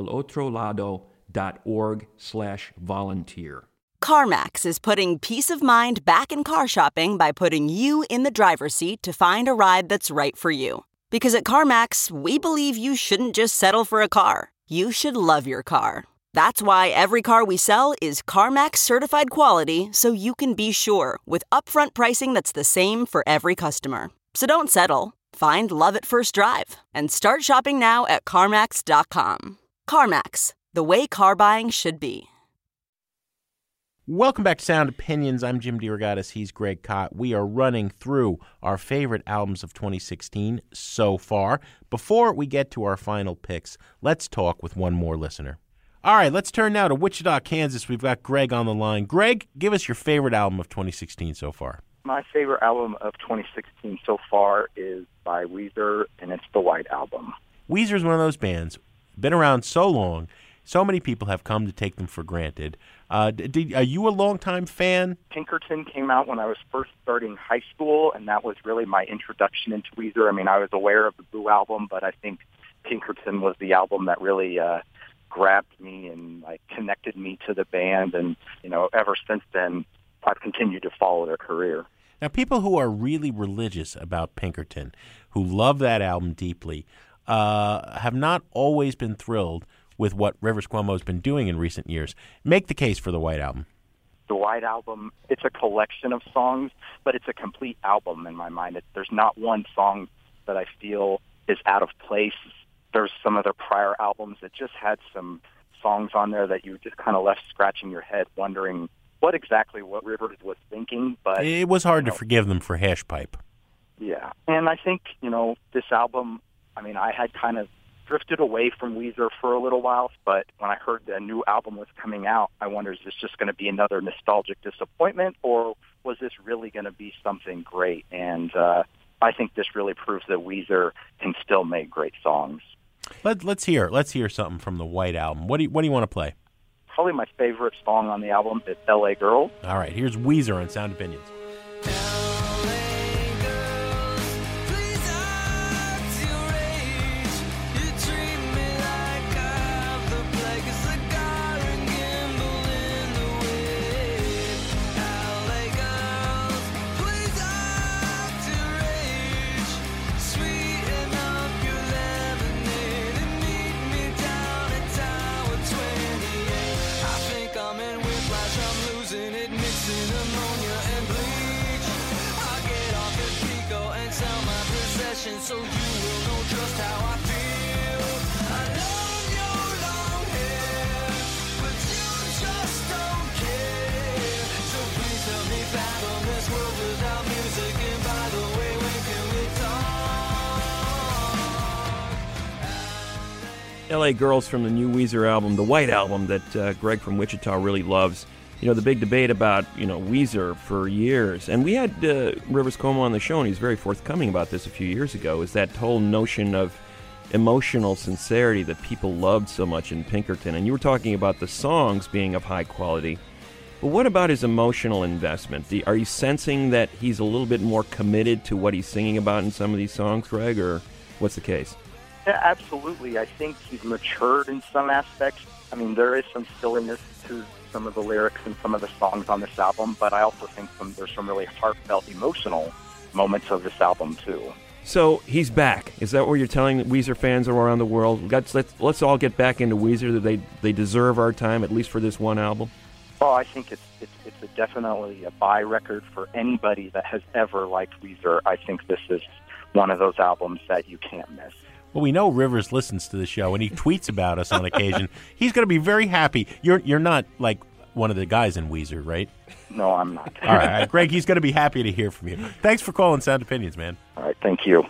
alotrolado.org/volunteer. CarMax is putting peace of mind back in car shopping by putting you in the driver's seat to find a ride that's right for you. Because at CarMax, we believe you shouldn't just settle for a car. You should love your car. That's why every car we sell is CarMax certified quality, so you can be sure with upfront pricing that's the same for every customer. So don't settle. Find love at first drive and start shopping now at CarMax.com. CarMax, the way car buying should be. Welcome back to Sound Opinions. I'm Jim DeRogatis. He's Greg Kot. We are running through our favorite albums of 2016 so far. Before we get to our final picks, let's talk with one more listener. All right, let's turn now to Wichita, Kansas. We've got Greg on the line. Greg, give us your favorite album of 2016 so far. My favorite album of 2016 so far is by Weezer, and it's the White Album. Weezer's one of those bands, been around so long, so many people have come to take them for granted. Are you a longtime fan? Pinkerton came out when I was first starting high school, and that was really my introduction into Weezer. I mean, I was aware of the Blue Album, but I think Pinkerton was the album that really grabbed me and connected me to the band. And, ever since then, I've continued to follow their career. Now, people who are really religious about Pinkerton, who love that album deeply, have not always been thrilled with what Rivers Cuomo has been doing in recent years. Make the case for the White Album. The White Album, it's a collection of songs, but it's a complete album in my mind. There's not one song that I feel is out of place. There's some of their prior albums that just had some songs on there that you just kind of left scratching your head, wondering what Rivers was thinking. But it was hard to forgive them for Hash Pipe. Yeah, and I think, this album, I had kind of drifted away from Weezer for a little while, but when I heard the new album was coming out, I wondered, is this just going to be another nostalgic disappointment, or was this really going to be something great? And I think this really proves that Weezer can still make great songs. Let's hear something from the White Album. What do you want to play? Probably my favorite song on the album is L.A. Girl. All right, here's Weezer on Sound Opinions. So you will know just how I feel. I love your long hair, but you just don't care. So please help me fathom this world without music. And by the way, when can we talk? L.A. Girls from the new Weezer album, the White Album, that Greg from Wichita really loves. You know, the big debate about, Weezer for years. And we had Rivers Cuomo on the show, and he's very forthcoming about this a few years ago, is that whole notion of emotional sincerity that people loved so much in Pinkerton. And you were talking about the songs being of high quality. But what about his emotional investment? Are you sensing that he's a little bit more committed to what he's singing about in some of these songs, Greg, or what's the case? Yeah, absolutely. I think he's matured in some aspects. I mean, there is some silliness to some of the lyrics and some of the songs on this album, but I also think there's some really heartfelt, emotional moments of this album, too. So he's back. Is that what you're telling Weezer fans around the world? Let's all get back into Weezer. That they deserve our time, at least for this one album? Well, I think it's definitely a buy record for anybody that has ever liked Weezer. I think this is one of those albums that you can't miss. Well, we know Rivers listens to the show, and he tweets about us on occasion. He's going to be very happy. You're not like one of the guys in Weezer, right? No, I'm not. All right, Greg, he's going to be happy to hear from you. Thanks for calling Sound Opinions, man. All right, thank you.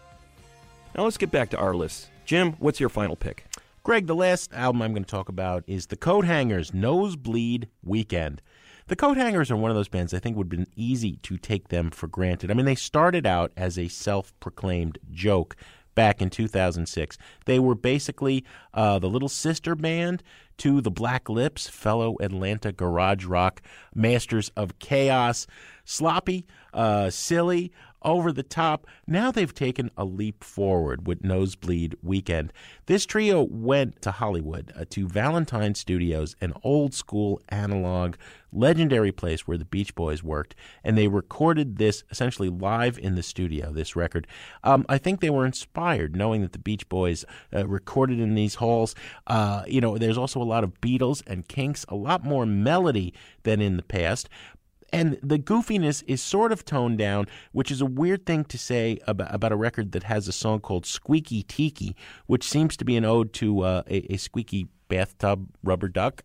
Now let's get back to our list. Jim, what's your final pick? Greg, the last album I'm going to talk about is the Coathangers' Nosebleed Weekend. The Coathangers are one of those bands I think would have been easy to take them for granted. I mean, they started out as a self-proclaimed joke back in 2006. They were basically the little sister band to the Black Lips, fellow Atlanta garage rock masters of chaos. Sloppy, silly, over the top. Now they've taken a leap forward with Nosebleed Weekend. This trio went to Hollywood, to Valentine Studios, an old-school analog legendary place where the Beach Boys worked, and they recorded this essentially live in the studio, this record. I think they were inspired, knowing that the Beach Boys recorded in these halls. There's also a lot of Beatles and Kinks, a lot more melody than in the past. And the goofiness is sort of toned down, which is a weird thing to say about a record that has a song called Squeaky Tiki, which seems to be an ode to a squeaky bathtub rubber duck.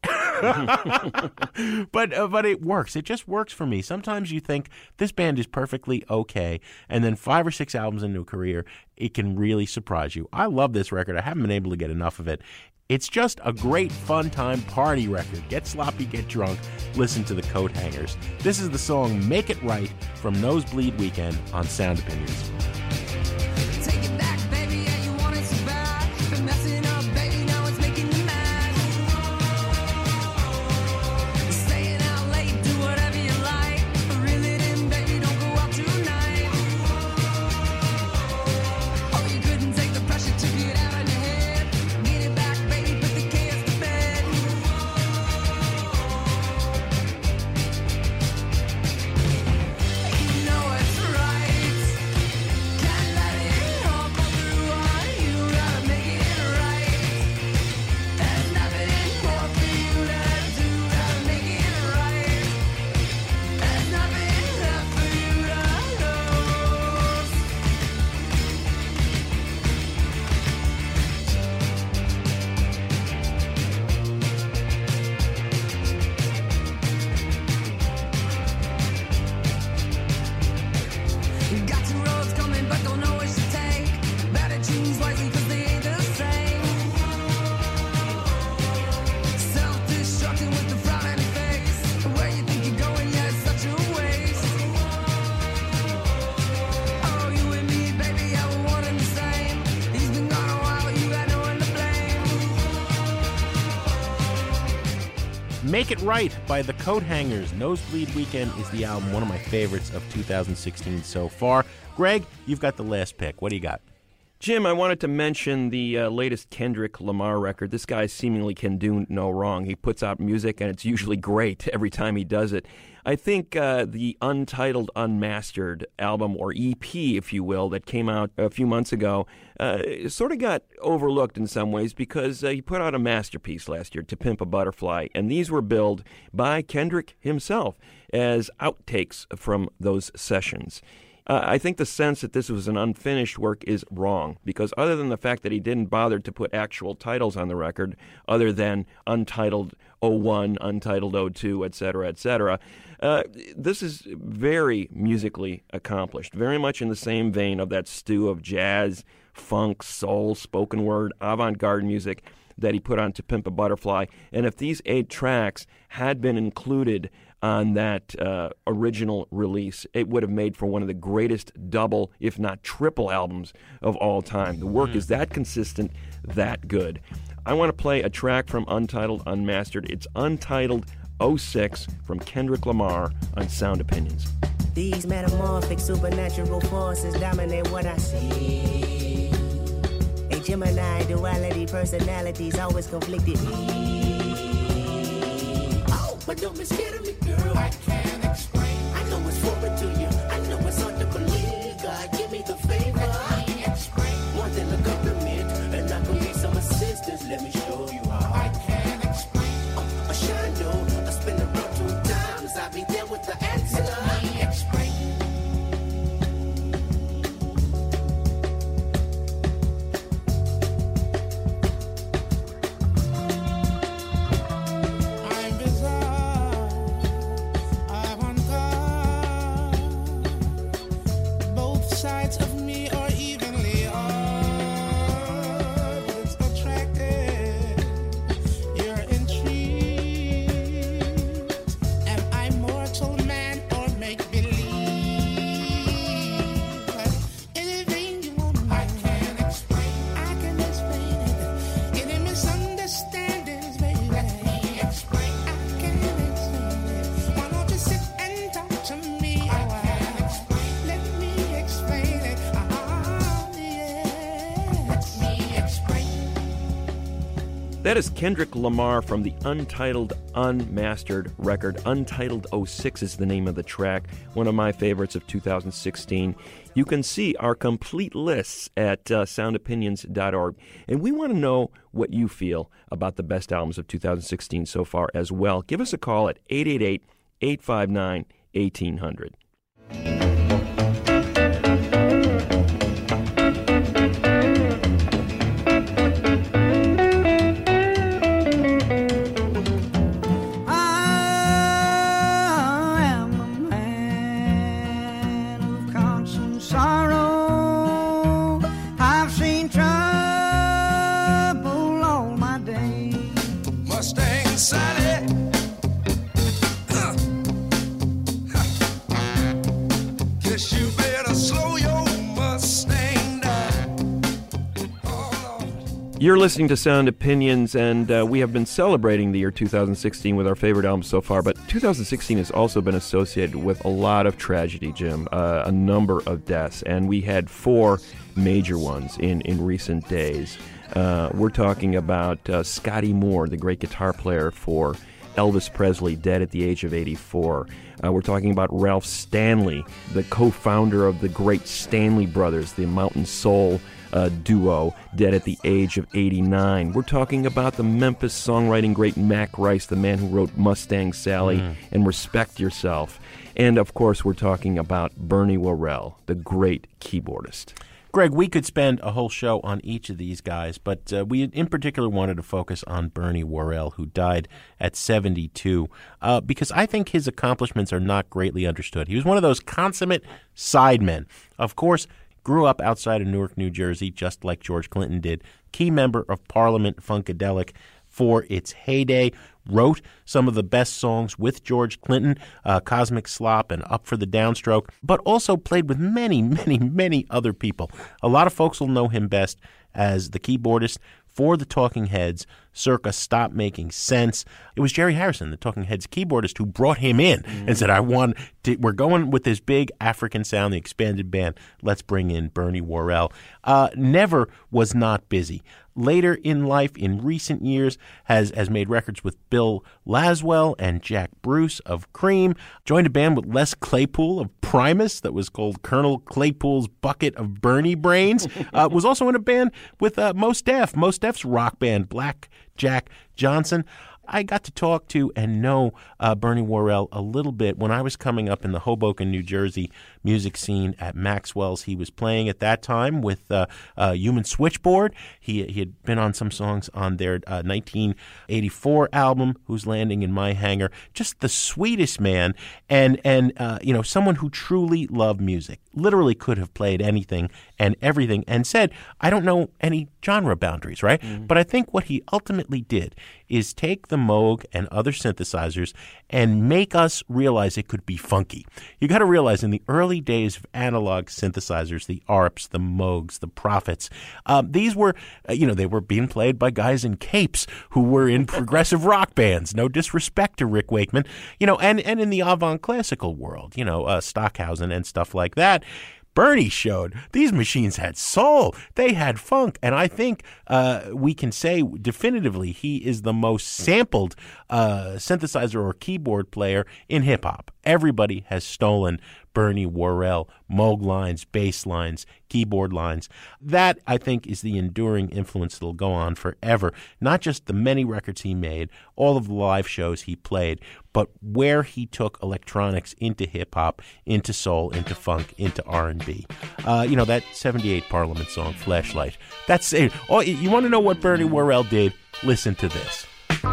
But it works. It just works for me. Sometimes you think this band is perfectly okay, and then 5 or 6 albums into a career, it can really surprise you. I love this record. I haven't been able to get enough of it. It's just a great fun time party record. Get sloppy, get drunk, listen to the Coathangers. This is the song Make It Right from Nosebleed Weekend on Sound Opinions. Take it back, baby, yeah, you want it so bad. Been messing up, baby, now it's making you mad. Staying out late, do whatever you like. Reel it in, baby, don't go out tonight. Oh, you couldn't take the pressure, took it out of your head. Get it back, baby, put the chaos to bed. You know it's right. Can't let it all go through on you. Gotta make it right. There's nothing more for you to do. Gotta make it right. There's nothing left for you to lose. You got 2 roads coming, but don't know which to take. Better choose wisely, 'cause they ain't the same. Self-destructing with the frown on your face. Where you think you're going, yeah, it's such a waste. Oh, you and me, baby, yeah, we're one and the same. He's been gone a while, you got no one to blame. Make It Right by the Coathangers. Nosebleed Weekend is the album, one of my favorites of 2016 so far. Greg, you've got the last pick. What do you got? Jim, I wanted to mention the latest Kendrick Lamar record. This guy seemingly can do no wrong. He puts out music, and it's usually great every time he does it. I think the Untitled Unmastered album, or EP, if you will, that came out a few months ago, sort of got overlooked in some ways because he put out a masterpiece last year, To Pimp a Butterfly, and these were billed by Kendrick himself as outtakes from those sessions. I think the sense that this was an unfinished work is wrong, because other than the fact that he didn't bother to put actual titles on the record, other than Untitled 01, Untitled 02, etc., this is very musically accomplished, very much in the same vein of that stew of jazz, funk, soul, spoken word, avant-garde music that he put on To Pimp a Butterfly. And if these 8 tracks had been included on that original release, it would have made for one of the greatest double, if not triple albums of all time. The work is that consistent, that good. I want to play a track from Untitled Unmastered. It's Untitled 06 from Kendrick Lamar on Sound Opinions. These metamorphic supernatural forces dominate what I see. A Gemini duality personalities always conflicted. Oh, but don't be scared of me, girl. I can't explain. I know it's foreign to you. I know it's hard to believe. God, give me the favor. I can't explain. More than a compliment, and I can need some assistance. Let me show you how. I can't explain. A shadow, I spin around 2 times. I'll be there with the answer. I can't explain. That is Kendrick Lamar from the Untitled Unmastered record. Untitled 06 is the name of the track, one of my favorites of 2016. You can see our complete lists at soundopinions.org. And we want to know what you feel about the best albums of 2016 so far as well. Give us a call at 888-859-1800. You're listening to Sound Opinions, and we have been celebrating the year 2016 with our favorite albums so far, but 2016 has also been associated with a lot of tragedy, Jim, a number of deaths, and we had 4 major ones in recent days. We're talking about Scotty Moore, the great guitar player for Elvis Presley, dead at the age of 84. We're talking about Ralph Stanley, the co-founder of the great Stanley Brothers, the Mountain Soul duo, dead at the age of 89. We're talking about the Memphis songwriting great Mac Rice, the man who wrote Mustang Sally and Respect Yourself. And, of course, we're talking about Bernie Worrell, the great keyboardist. Greg, we could spend a whole show on each of these guys, but we in particular wanted to focus on Bernie Worrell, who died at 72, because I think his accomplishments are not greatly understood. He was one of those consummate sidemen. Of course, grew up outside of Newark, New Jersey, just like George Clinton did. Key member of Parliament Funkadelic for its heyday. Wrote some of the best songs with George Clinton, Cosmic Slop and Up for the Downstroke, but also played with many, many, many other people. A lot of folks will know him best as the keyboardist for the Talking Heads, circa Stop Making Sense. It was Jerry Harrison, the Talking Heads keyboardist, who brought him in and said, we're going with this big African sound, the expanded band. Let's bring in Bernie Worrell. Never was not busy. Later in life, in recent years, has made records with Bill Laswell and Jack Bruce of Cream. Joined a band with Les Claypool of Primus that was called Colonel Claypool's Bucket of Bernie Brains. Was also in a band with Mos Def, Mos Def's rock band, Black Jack Johnson. I got to talk to and know Bernie Worrell a little bit when I was coming up in the Hoboken, New Jersey music scene at Maxwell's. He was playing at that time with Human Switchboard. He had been on some songs on their 1984 album, Who's Landing in My Hangar. Just the sweetest man, and someone who truly loved music. Literally could have played anything and everything, and said, I don't know any genre boundaries, right? Mm-hmm. But I think what he ultimately did is take the Moog and other synthesizers and make us realize it could be funky. You got to realize in the early days of analog synthesizers, the ARPs, the Moogs, the Prophets, these were, they were being played by guys in capes who were in progressive rock bands. No disrespect to Rick Wakeman, and in the avant classical world, Stockhausen and stuff like that. Bernie showed these machines had soul. They had funk. And I think we can say definitively he is the most sampled synthesizer or keyboard player in hip-hop. Everybody has stolen Bernie Worrell, Moog lines, bass lines, keyboard lines. That, I think, is the enduring influence that will go on forever. Not just the many records he made, all of the live shows he played, but where he took electronics into hip-hop, into soul, into funk, into R&B. That 78 Parliament song, Flashlight. That's it. Oh, you want to know what Bernie Worrell did? Listen to this.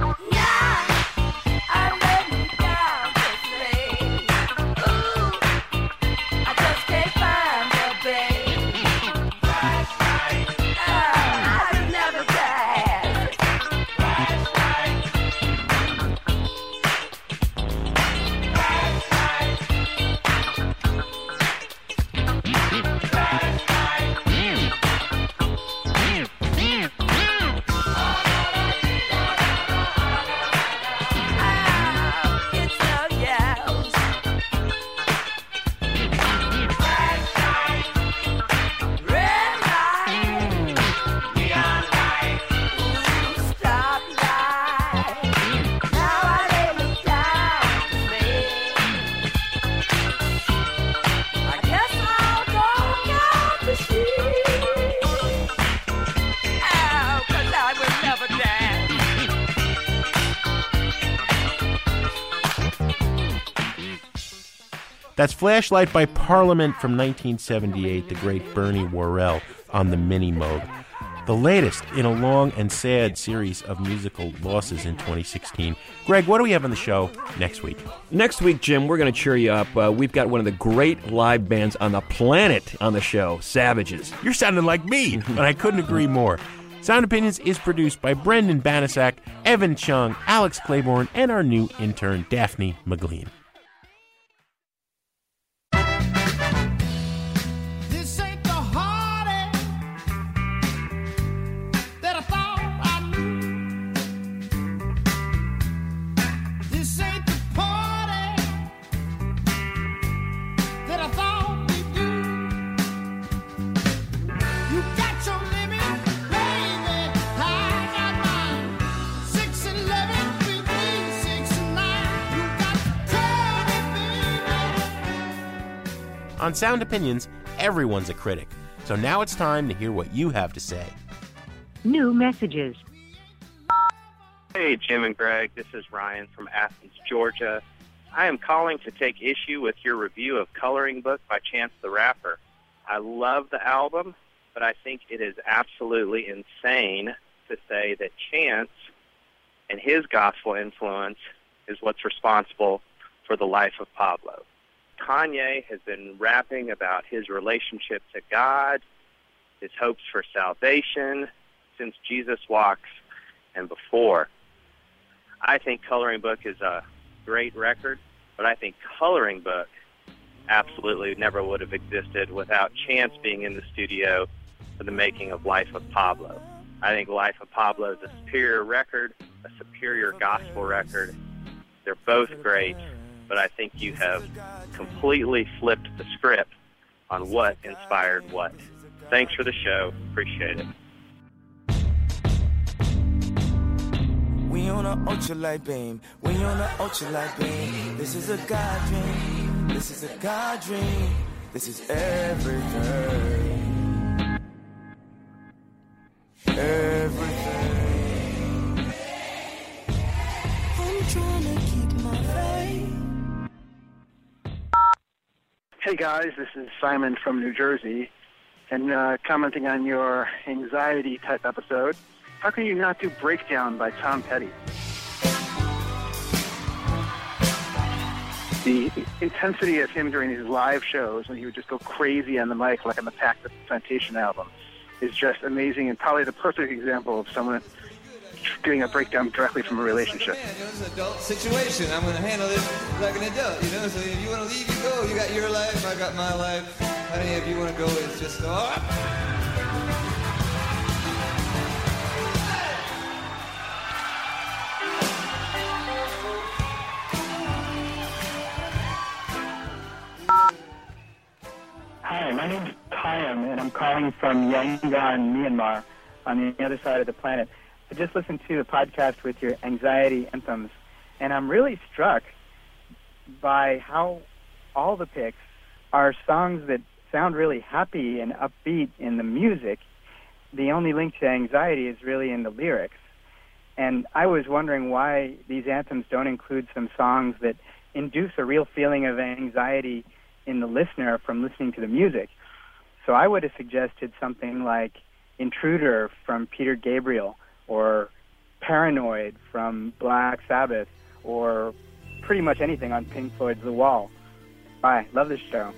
That's Flashlight by Parliament from 1978, the great Bernie Worrell on the Mini Moog. The latest in a long and sad series of musical losses in 2016. Greg, what do we have on the show next week? Next week, Jim, we're going to cheer you up. We've got one of the great live bands on the planet on the show, Savages. You're sounding like me, and I couldn't agree more. Sound Opinions is produced by Brendan Banasak, Evan Chung, Alex Claiborne, and our new intern, Daphne McGlean. On Sound Opinions, everyone's a critic. So now it's time to hear what you have to say. New messages. Hey, Jim and Greg. This is Ryan from Athens, Georgia. I am calling to take issue with your review of Coloring Book by Chance the Rapper. I love the album, but I think it is absolutely insane to say that Chance and his gospel influence is what's responsible for the life of Pablo. Kanye has been rapping about his relationship to God, his hopes for salvation, since Jesus Walks and before. I think Coloring Book is a great record, but I think Coloring Book absolutely never would have existed without Chance being in the studio for the making of Life of Pablo. I think Life of Pablo is a superior record, a superior gospel record. They're both great, but I think you have completely flipped the script on what inspired what. Thanks for the show. Appreciate it. We on a ultralight beam. We on a ultralight beam. This is a God dream. This is a God dream. This is everything. Everything. Hey guys, this is Simon from New Jersey, and commenting on your anxiety type episode. How can you not do Breakdown by Tom Petty? The intensity of him during his live shows when he would just go crazy on the mic, like on the Pact of Plantation album, is just amazing and probably the perfect example of someone doing a breakdown directly from a relationship. It's an adult situation. I'm going to handle it like an adult, you know? So if you want to leave, you go. You got your life, I got my life. Honey, if you want to go, it's just, Hi, my name's Kayam, and I'm calling from Yangon, Myanmar, on the other side of the planet. I just listened to the podcast with your anxiety anthems, and I'm really struck by how all the picks are songs that sound really happy and upbeat in the music. The only link to anxiety is really in the lyrics. And I was wondering why these anthems don't include some songs that induce a real feeling of anxiety in the listener from listening to the music. So I would have suggested something like Intruder from Peter Gabriel, or Paranoid from Black Sabbath, or pretty much anything on Pink Floyd's The Wall. Bye. Love this show.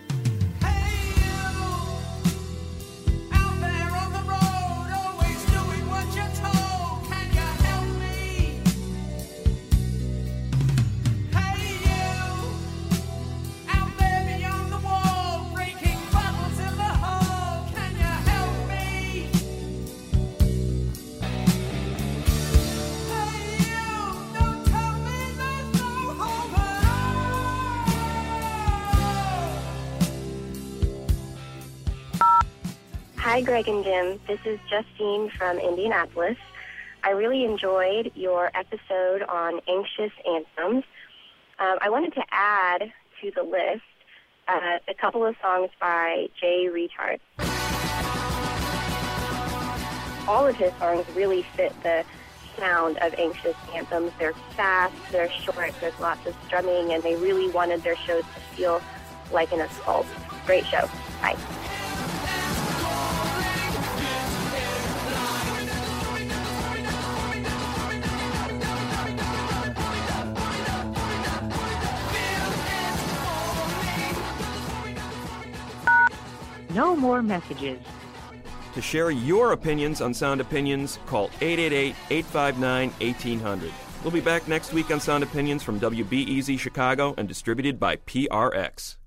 Hi, Greg and Jim. This is Justine from Indianapolis. I really enjoyed your episode on anxious anthems. I wanted to add to the list a couple of songs by Jay Reatard. All of his songs really fit the sound of anxious anthems. They're fast, they're short, there's lots of strumming, and they really wanted their shows to feel like an assault. Great show. Bye. No more messages. To share your opinions on Sound Opinions, call 888-859-1800. We'll be back next week on Sound Opinions from WBEZ Chicago and distributed by PRX.